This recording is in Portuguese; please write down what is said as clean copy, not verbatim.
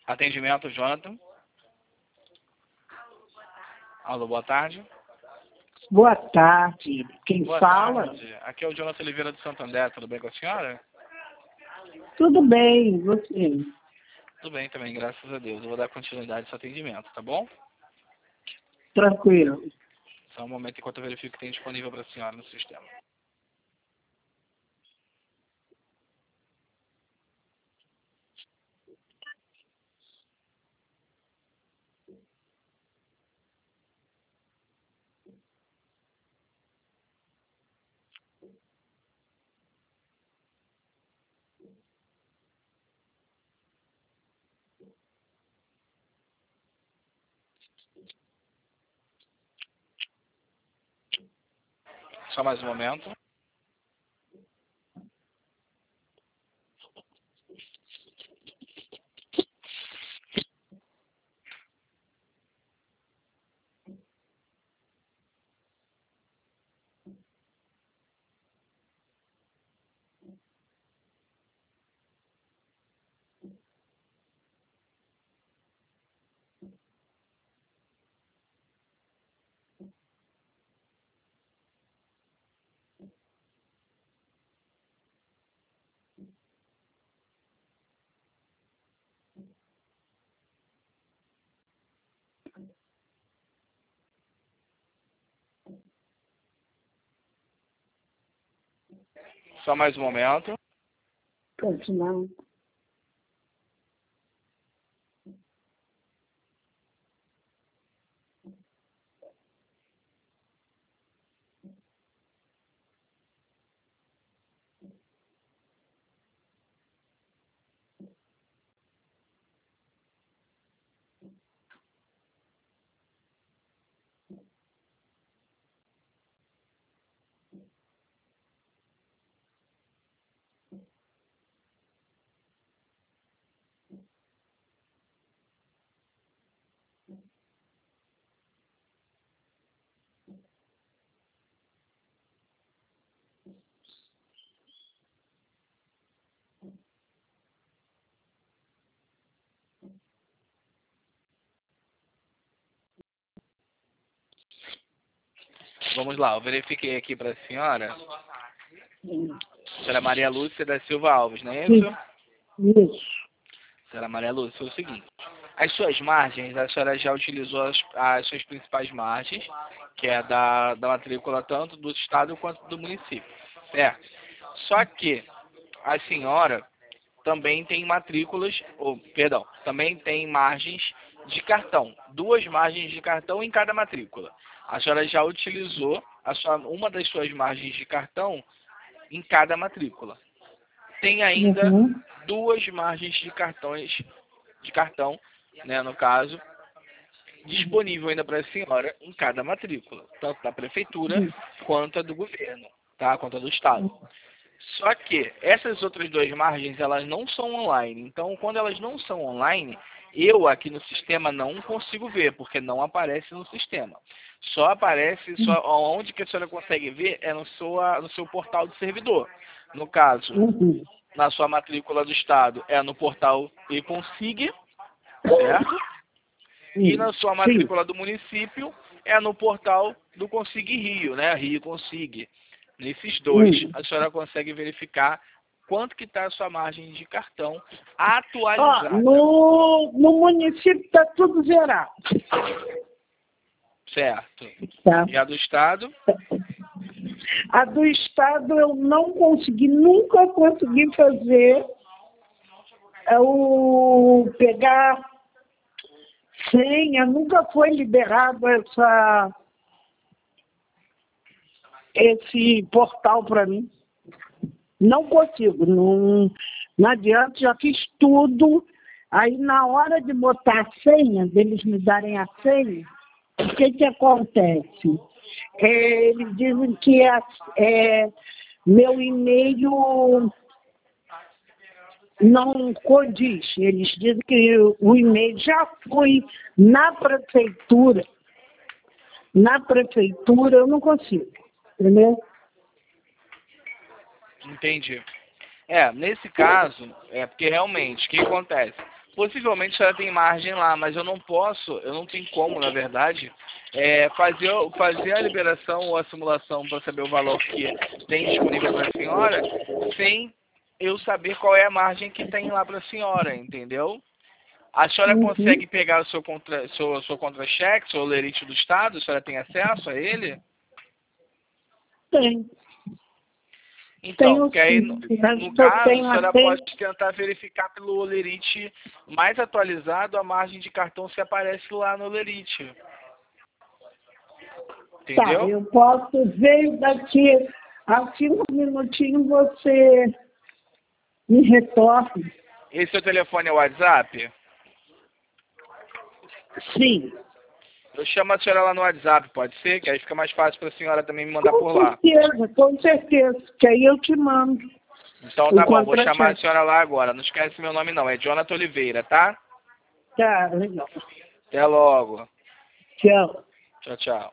Atendimento, Jonathan. Alô, boa tarde. Boa tarde. Quem Boa fala? tarde. Aqui é o Jonathan Oliveira do Santo André. Tudo bem com a senhora? Tudo bem, você? Tudo bem também, graças a Deus. Eu vou dar continuidade ao seu atendimento, tá bom? Tranquilo. Só um momento enquanto eu verifico o que tem disponível para a senhora no sistema. Só mais um momento. Só mais um momento. Continuando. Vamos lá, eu verifiquei aqui para a senhora. Senhora Maria Lúcia da Silva Alves, não é isso? Isso. Senhora Maria Lúcia, foi o seguinte. As suas margens, a senhora já utilizou as suas principais margens, que é da matrícula tanto do estado quanto do município, certo? Só que a senhora também tem matrículas, também tem margens de cartão. 2 margens de cartão em cada matrícula. A senhora já utilizou uma das suas margens de cartão em cada matrícula. Tem ainda 2 margens de cartão, né, no caso, disponível ainda para a senhora em cada matrícula, tanto da prefeitura quanto a do governo, tá? Quanto a do estado. Só que essas outras 2 margens, elas não são online. Então, quando elas não são online, eu aqui no sistema não consigo ver, porque não aparece no sistema. Só aparece, onde que a senhora consegue ver é no seu portal de servidor. No caso, na sua matrícula do estado, é no portal eConsig, certo? E na sua matrícula do município, é no portal do Consig Rio, né? Rio Consig. Nesses 2, a senhora consegue verificar quanto que está a sua margem de cartão atualizada. No município está tudo zerado. Certo. Tá. E a do estado? A do estado eu não consegui, nunca consegui fazer pegar senha, nunca foi liberado esse portal para mim. Não consigo, não adianta, já fiz tudo. Aí na hora de botar a senha, deles me darem a senha, o que acontece? Eles dizem que meu e-mail não condiz. Eles dizem que o e-mail já foi na prefeitura. Na prefeitura eu não consigo, entendeu? Entendi. Nesse caso, porque realmente, o que acontece? Possivelmente a senhora tem margem lá, mas eu não tenho como, na verdade, fazer a liberação ou a simulação para saber o valor que tem disponível para a senhora, sem eu saber qual é a margem que tem lá para a senhora, entendeu? A senhora consegue pegar o seu contra-cheque, seu olerite do Estado? A senhora tem acesso a ele? Tem. Então, Tenho porque aí, sim. no caso, a senhora Tenho. pode tentar verificar pelo olerite mais atualizado a margem de cartão se aparece lá no olerite. Tá, Entendeu? eu posso ver daqui um minutinho você me retorna. Esse seu telefone é o WhatsApp? Sim. Eu chamo a senhora lá no WhatsApp, pode ser? Que aí fica mais fácil para a senhora também me mandar por lá. Com certeza, que aí eu te mando. Então tá bom, vou chamar a senhora lá agora. Não esquece meu nome não, é Jonathan Oliveira, tá? Tá, legal. Até logo. Tchau. Tchau, tchau.